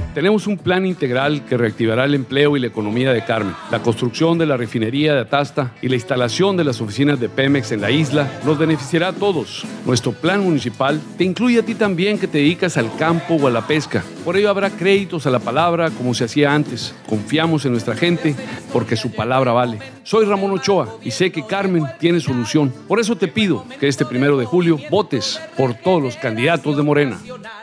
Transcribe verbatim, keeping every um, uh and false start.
Tenemos un plan integral que reactivará el empleo y la economía de Carmen. La construcción de la refinería de Atasta y la instalación de las oficinas de Pemex en la isla nos beneficiará a todos. Nuestro plan municipal te incluye a ti también, que te dedicas al campo o a la pesca. Por ello habrá créditos a la palabra como se hacía antes. Confiamos en nuestra gente porque su palabra vale. Soy Ramón Ochoa y sé que Carmen tiene solución. Por eso te pido que este primero de julio votes por todos los candidatos de Morena.